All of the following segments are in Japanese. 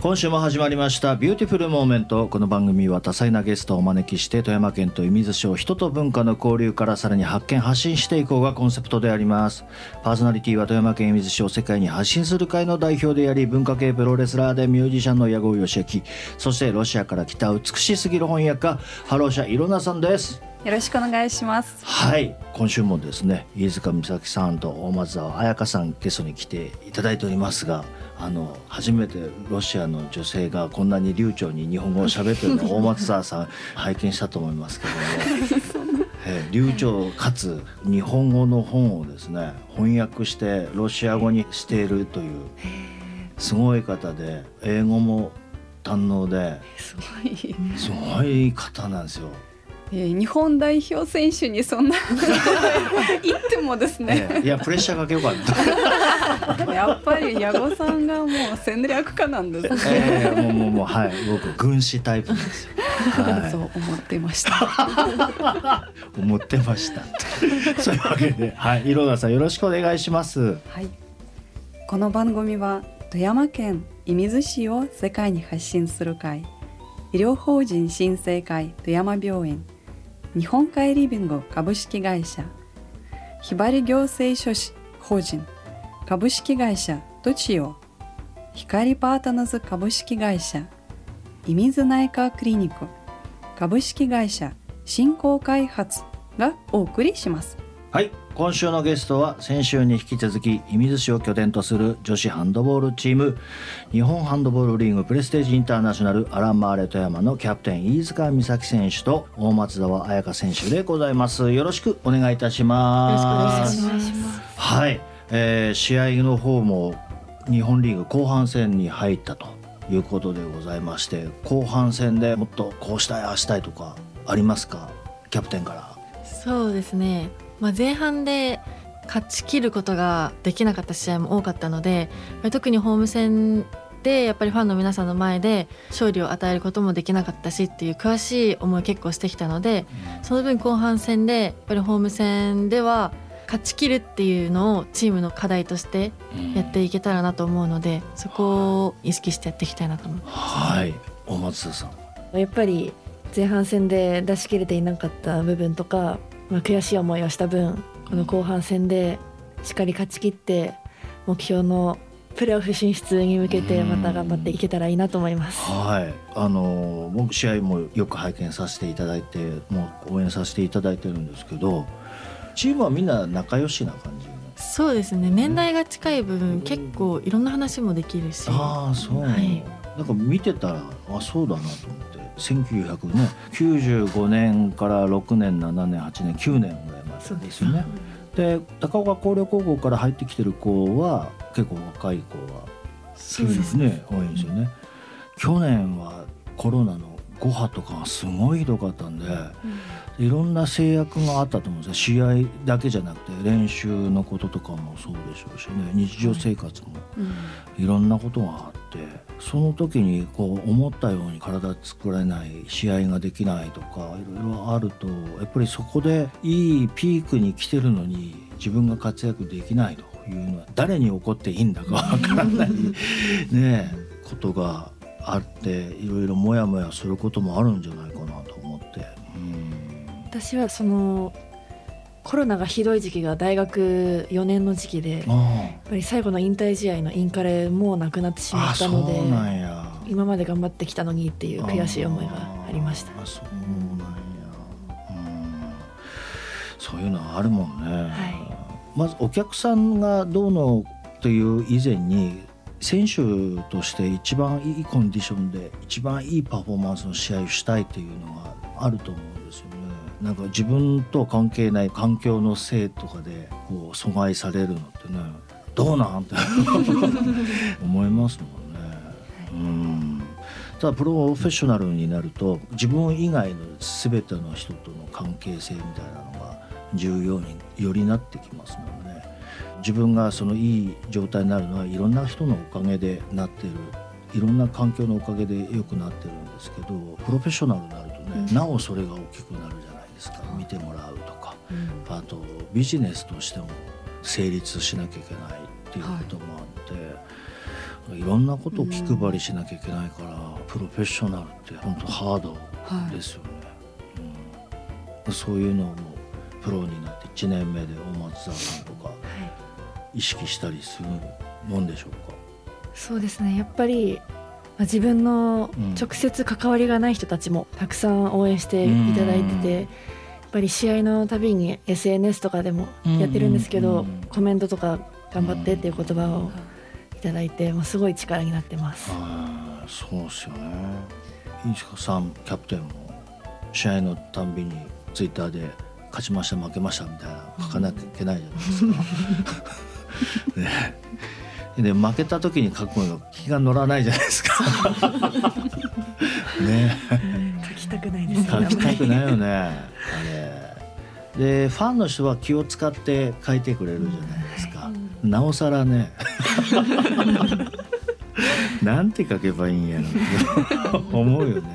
今週も始まりましたビューティフルモーメント。この番組は多彩なゲストをお招きして富山県と射水市を人と文化の交流からさらに発見発信していこうがコンセプトであります。パーソナリティは富山県射水市を世界に発信する会の代表であり、文化系プロレスラーでミュージシャンの矢後義明、そしてロシアから来た美しすぎる翻訳家ハローシャイロナさんです。 よろしくお願いします。 はい、今週もですね、飯塚美咲さんと大松沢彩香さんゲストに来ていただいておりますが、初めてロシアの女性がこんなに流暢に日本語を喋っているのを大松沢さん拝見したと思いますけども流暢かつ日本語の本をですね翻訳してロシア語にしているというすごい方で、英語も堪能ですごい方なんですよ。 日本代表選手にそんな言ってもですね、 いやプレッシャーかけようかなやっぱり矢後さんがもう戦略家なんですね。 もうはい、僕軍師タイプなんですよ、はい、 そう思ってました思ってましたそういうわけで、はい、色田さんよろしくお願いします。 はい、この番組は富山県射水市を世界に発信する会、医療法人新生会富山病院、日本海リビング株式会社、ひばり行政書士法人株式会社トチオ、光パートナーズ株式会社、射水内科クリニック株式会社振興開発がお送りします。 はい、今週のゲストは先週に引き続き射水市を拠点とする女子ハンドボールチーム日本ハンドボールリーグプレステージインターナショナルアランマーレ富山のキャプテン飯塚美咲選手と大松沢彩香選手でございます。よろしくお願いいたします。 よろしくお願いします。 はい、試合の方も日本リーグ後半戦に入ったということでございまして、後半戦でもっとこうしたいああしたいとかありますか、キャプテンから。 そうですね、前半で勝ち切ることができなかった試合も多かったので、特にホーム戦でやっぱりファンの皆さんの前で勝利を与えることもできなかったしっていう悔しい思い結構してきたので、その分後半戦でやっぱりホーム戦では勝ち切るっていうのをチームの課題としてやっていけたらなと思うので、そこを意識してやっていきたいなと思います。 はい、大松さん。 やっぱり前半戦で出し切れていなかった部分とか、悔しい思いをした分、この後半戦でしっかり勝ち切って目標のプレーオフ進出に向けてまた頑張っていけたらいいなと思います。 はい、僕試合もよく拝見させていただいて、もう応援させていただいてるんですけど、チームはみんな仲良しな感じ。 そうですね、年代が近い分結構いろんな話もできるし。 ああ、そう、はい、なんか見てたらそうだなと思って、1995年から6年7年8年9年ぐらいまでですよね。で高岡工業高校から入ってきてる子は結構若い子はそうですね、多いんですよね。去年はコロナの5波とかがすごいひどかったんで、いろんな制約があったと思うんですよ。試合だけじゃなくて練習のこととかもそうでしょうしね、日常生活もいろんなことがあって、その時にこう思ったように体作れない、試合ができないとかいろいろあると、やっぱりそこでいいピークに来てるのに自分が活躍できないというのは誰に起こっていいんだかわからないねことがあって、いろいろモヤモヤすることもあるんじゃないかなと思って、 私はそのコロナがひどい時期が大学4年の時期で、やっぱり最後の引退試合のインカレもうなくなってしまったので、今まで頑張ってきたのにっていう悔しい思いがありました。 そうなんや、そういうのはあるもんね、はい、まずお客さんがどうのという以前に、選手として一番いいコンディションで一番いいパフォーマンスの試合をしたいっていうのがあると思うんですよね。なんか自分と関係ない環境のせいとかでこう阻害されるのってね、どうなんて思いますもんね。ただプロフェッショナルになると自分以外の全ての人との関係性みたいなのが重要によりなってきますのでね。自分がそのいい状態になるのはいろんな人のおかげでなってる、いろんな環境のおかげで良くなってるんですけど、プロフェッショナルになるとね、なおそれが大きくなるじゃないですか。見てもらうとか、あとビジネスとしても成立しなきゃいけないっていうこともあって、 いろんなことを気配りしなきゃいけないから、プロフェッショナルって本当ハードですよね、そういうのもプロになって1年目で大松沢さんとか意識したりするもんでしょうか？ そうですね、やっぱり自分の直接関わりがない人たちもたくさん応援していただいてて、やっぱり試合のたびに SNS とかでもやってるんですけど、コメントとか頑張ってっていう言葉をいただいて、すごい力になってます。 そうですよね。飯塚さんキャプテンも試合のたんびにツイッターで勝ちました負けましたみたいな書かなきゃいけないじゃないですか、ね、で負けた時に書くの気が乗らないじゃないですかね、 書きたくないですね。 書きたくないよねあれでファンの人は気を使って書いてくれるじゃないですか、なおさらねなんて書けばいいんやろって思うよね。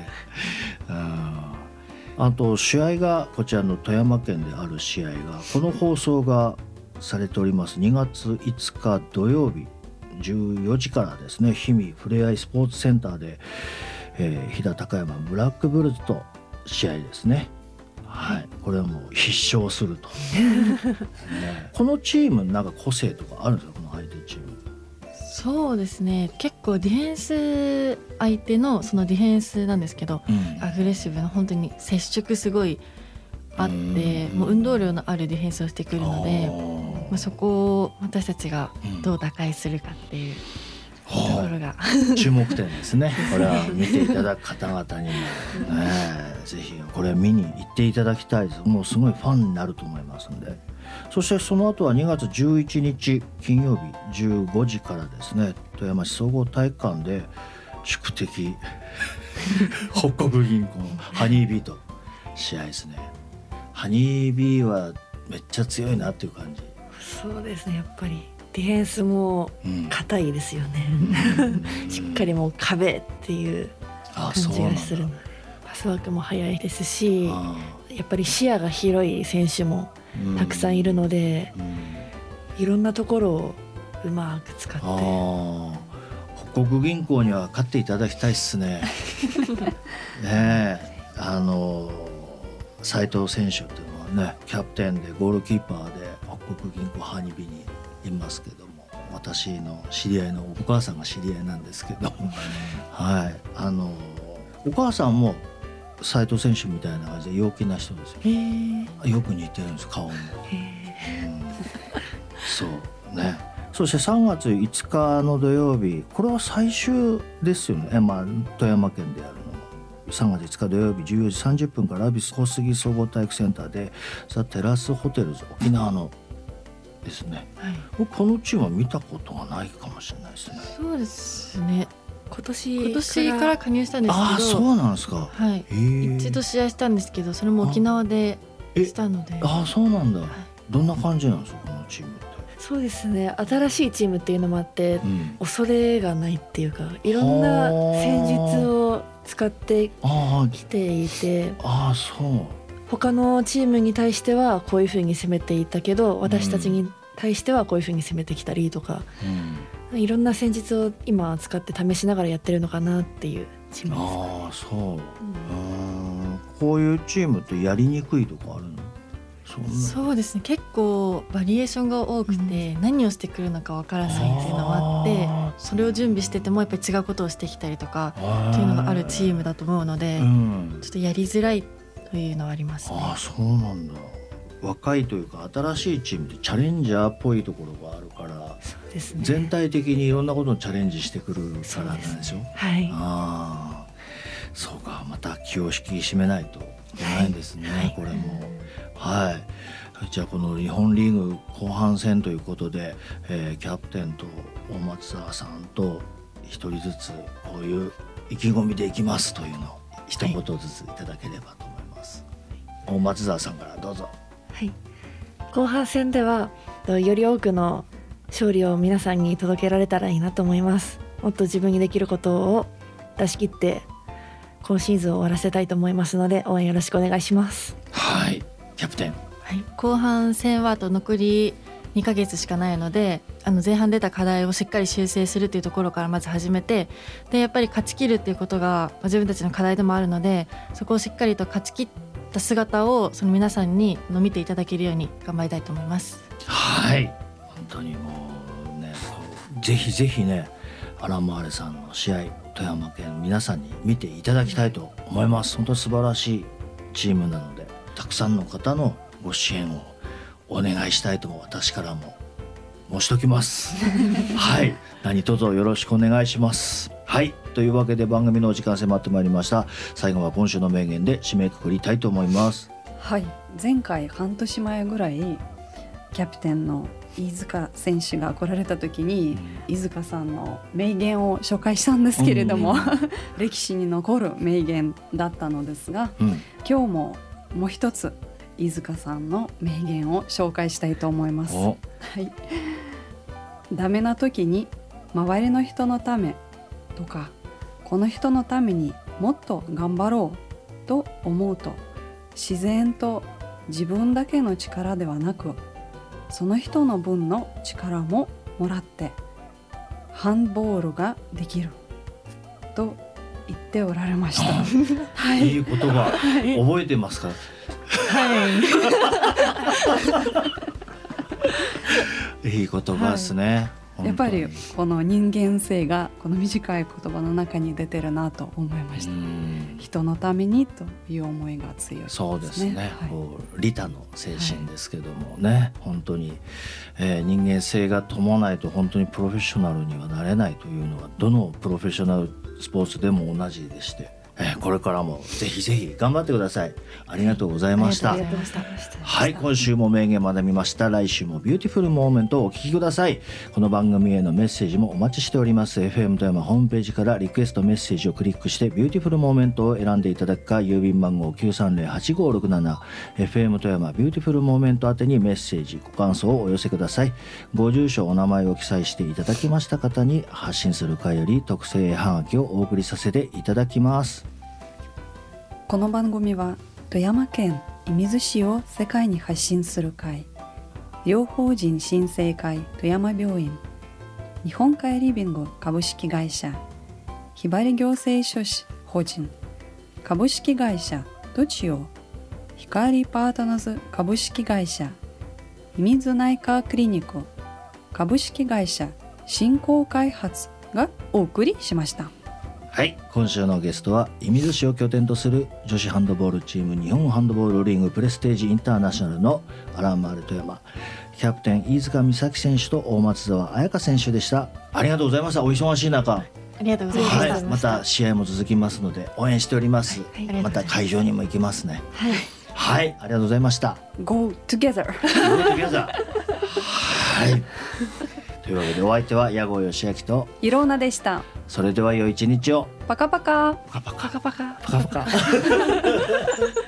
あと試合がこちらの富山県である試合がこの放送がされております2月5日土曜日14時からですね、氷見ふれあいスポーツセンターで、飛騨高山ブラックブルズと試合ですね。はい、これはもう必勝すると、ね、このチームなんか個性とかあるんですか、この相手チーム？ そうですね、結構ディフェンス相手のそのディフェンスなんですけど、アグレッシブな本当に接触すごいあって、もう運動量のあるディフェンスをしてくるので、そこを私たちがどう打開するかっていうところが、 注目点ですね。これは見ていただく方々にも、ぜひこれ見に行っていただきたいです。もうすごいファンになると思いますので。そしてその後は2月11日金曜日15時からですね、富山市総合体育館で宿敵北国銀行ハニービーと試合ですね。ハニービーはめっちゃ強いなっていう感じ。 そうですね、やっぱりディフェンスも硬いですよね、しっかりもう壁っていう感じがするので、パスワークも速いですし、やっぱり視野が広い選手もたくさんいるので、いろんなところをうまく使って。 北国銀行には勝っていただきたいっすね。斉藤選手っていうのはね、キャプテンでゴールキーパーで北国銀行ハニビにいますけども、私の知り合いのお母さんが知り合いなんですけどはい、お母さんも斉藤選手みたいな感じで陽気な人ですよ。よく似てるんです、顔も。そうね。そして3月5日の土曜日、これは最終ですよね。富山県でやるのも3月5日土曜日14時30分からラビス小杉総合体育センターでザ・テラスホテルズ沖縄のですね、このチームは見たことがないかもしれないですね。 そうですね、 今年から加入したんですけど。 そうなんですか。 はい、一度試合したんですけど、それも沖縄でしたので。 そうなんだ、どんな感じなんですか、このチームって？ そうですね、新しいチームっていうのもあって、恐れがないっていうか、いろんな戦術を使ってきていて、 そう他のチームに対してはこういうふうに攻めていったけど、私たちに対してはこういうふうに攻めてきたりとか、いろんな戦術を今使って試しながらやってるのかなっていうチームです。 こういうチームってやりにくいとかあるの？ そうですね、結構バリエーションが多くて、何をしてくるのかわからないっていうのもあって、それを準備しててもやっぱり違うことをしてきたりとかっていうのがあるチームだと思うので、ちょっとやりづらいというのはありますね。 そうなんだ。若いというか新しいチームってチャレンジャーっぽいところがあるから、 そうですね、 全体的にいろんなことにチャレンジしてくるからなんでしょ。そうか、また気を引き締めないといけないんですね、これも。じゃあこの日本リーグ後半戦ということで、キャプテンと大松沢さんと一人ずつこういう意気込みでいきますというのを一言ずついただければと思います。大松沢さんからどうぞ。 後半戦ではより多くの勝利を皆さんに届けられたらいいなと思います。もっと自分にできることを出し切って今シーズンを終わらせたいと思いますので、応援よろしくお願いします。 キャプテン。 後半戦はあと残り2ヶ月しかないので、 前半出た課題をしっかり修正するっていうところからまず始めて、でやっぱり勝ち切るっていうことが自分たちの課題でもあるので、そこをしっかりと勝ち切った姿をその皆さんに見ていただけるように頑張りたいと思います。 はい、本当にもうね、ぜひぜひね、アラン・マーレさんの試合、富山県皆さんに見ていただきたいと思います。本当に素晴らしいチームなので、たくさんの方のご支援をお願いしたいとも私からも申しときますはい、何卒よろしくお願いします。はい、というわけで番組のお時間迫ってまいりました。最後は今週の名言で締めくくりたいと思います。 はい、前回半年前ぐらいキャプテンの飯塚選手が来られた時に、飯塚さんの名言を紹介したんですけれども、歴史に残る名言だったのですが、今日ももう一つ飯塚さんの名言を紹介したいと思います。はい、ダメな時に周りの人のためとか、この人のためにもっと頑張ろうと思うと、自然と自分だけの力ではなく、その人の分の力ももらってハンボールができると言っておられました。 はい、いい言葉、覚えてますか？いい言葉ですね。 やっぱりこの人間性がこの短い言葉の中に出てるなと思いました。人のためにという思いが強いですね。 そうですね、利他の精神ですけどもね、本当に、人間性が伴わないと本当にプロフェッショナルにはなれないというのは、どのプロフェッショナルスポーツでも同じでして、これからもぜひぜひ頑張ってください。ありがとうございました。はい、今週も名言学びました。来週もビューティフルモーメントをお聞きください。この番組へのメッセージもお待ちしております。 FM 富山ホームページからリクエストメッセージをクリックしてビューティフルモーメントを選んでいただくか、郵便番号 930-8567 FM 富山ビューティフルモーメント宛てにメッセージご感想をお寄せください。ご住所お名前を記載していただきました方に発信する会より特製はがきをお送りさせていただきます。 この番組は富山県射水市を世界に発信する会、医療法人新生会富山病院、日本海リビング株式会社、ひばり行政書士法人株式会社どちお、光パートナーズ株式会社、射水内科クリニック株式会社振興開発がお送りしました。 はい、今週のゲストは射水市を拠点とする女子ハンドボールチーム日本ハンドボールリーグプレステージインターナショナルのアランマーレ富山キャプテン飯塚美咲選手と大松沢彩香選手でした。ありがとうございました。お忙しい中ありがとうございました。 はい、また試合も続きますので応援しております。また会場にも行きますね。はい、ありがとうございました。 Go together Go together はい、というわけでお相手は矢後義明といろうなでした。 それでは良い一日を。 パカパカパカパカパカパカパカパカ